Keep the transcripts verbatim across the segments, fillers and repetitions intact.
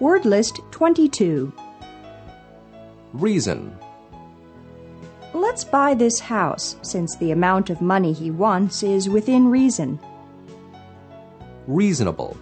Word list twenty-two. Reason. Let's buy this house, since the amount of money he wants is within reason. Reasonable.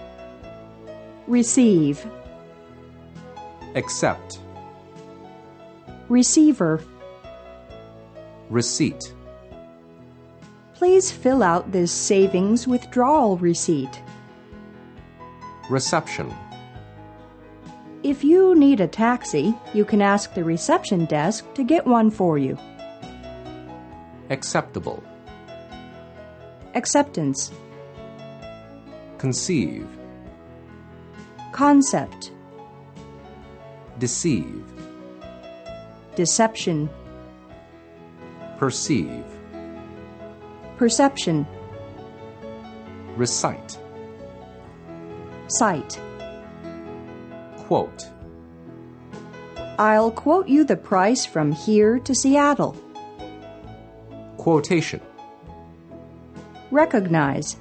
Receive. Accept. Receiver. Receipt. Please fill out this savings withdrawal receipt. Reception. If you need a taxi, you can ask the reception desk to get one for you. Acceptable. Acceptance. Conceive. Concept. Deceive. Deception. Perceive. Perception. Recite. Cite. Quote. I'll quote you the price from here to Seattle. Quotation. Recognize.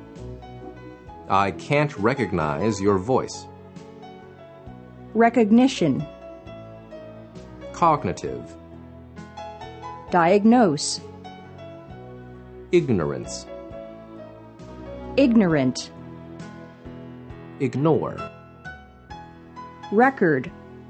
I can't recognize your voice. Recognition. Cognitive. Diagnose. Ignorance. Ignorant. Ignore. Record.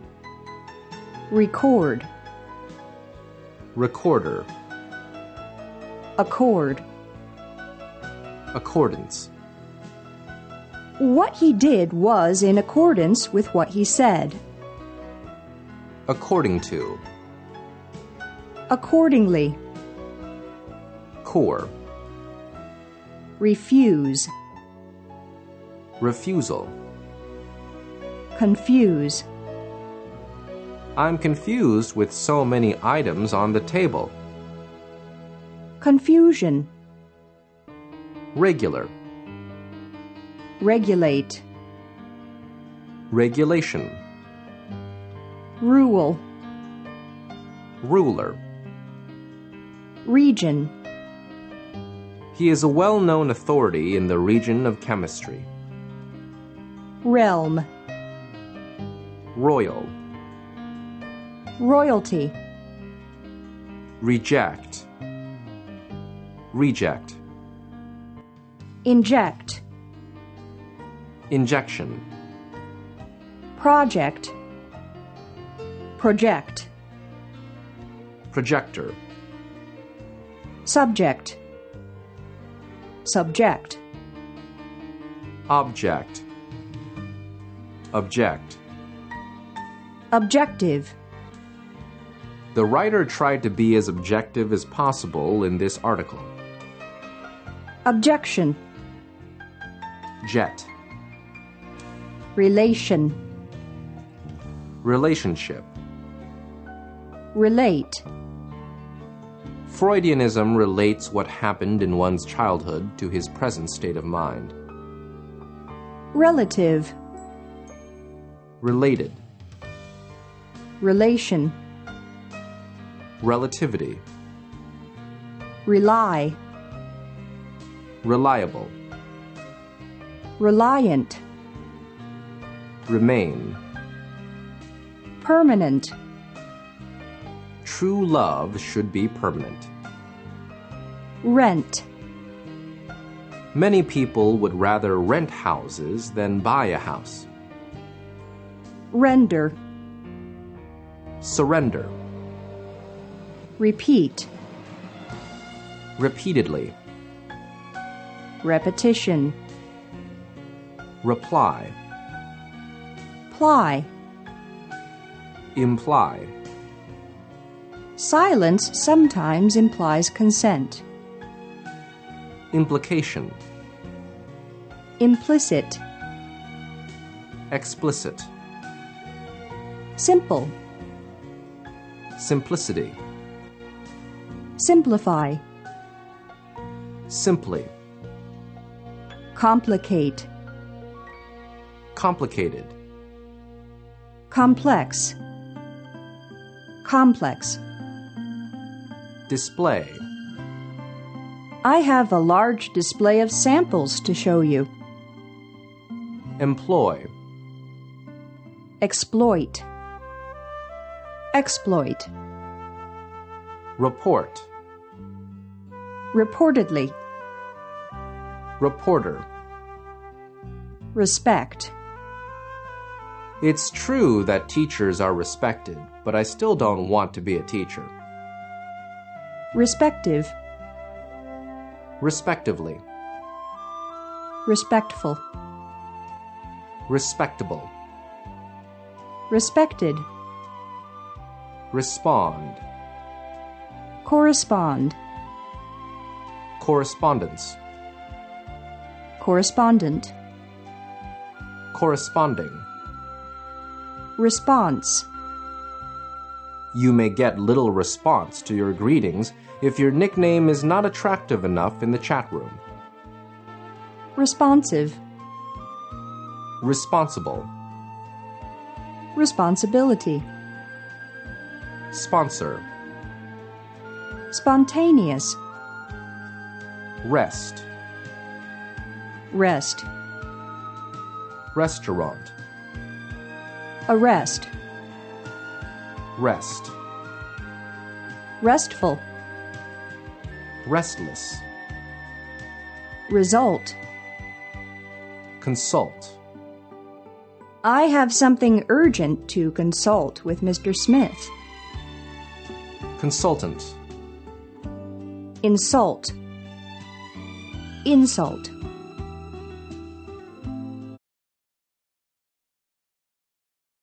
Record. Recorder. Accord. Accordance. What he did was in accordance with what he said. According to. Accordingly. Core. Refuse. Refusal. Confuse. I'm confused with so many items on the table. Confusion. Regular. Regulate. Regulation. Rule. Ruler. Region. He is a well-known authority in the region of chemistry. Realm. Royal. Royalty. Reject. Reject. Inject. Injection. Project. Project. Projector. Subject. Subject. Object. Object. Objective. The writer tried to be as objective as possible in this article. Objection. Jet. Relation. Relationship. Relate. Freudianism relates what happened in one's childhood to his present state of mind. Relative. Related. Relation. Relativity. Rely. Reliable. Reliant. Remain. Permanent. True love should be permanent. Rent. Many people would rather rent houses than buy a house. Render. Surrender. Repeat. Repeatedly. Repetition. Reply. Ply. Imply. Silence sometimes implies consent. Implication. Implicit. Explicit. Simple. Simplicity. Simplify. Simply. Complicate. Complicated. Complex. Complex. Display. I have a large display of samples to show you. Employ. exploit, exploit, report, reportedly, reporter. respect, It's true that teachers are respected, but I still don't want to be a teacher. respective, Respectively, respectful, respectable, respected, respond, correspond, correspondence, correspondent, corresponding. response, You may get little response to your greetings if your nickname is not attractive enough in the chat room. responsive, Responsible, responsibility, sponsor, spontaneous, rest, rest, restaurant, arrest, rest, restful, restless, result. consult, I have something urgent to consult with Mister Smith. consultant, Insult, insult,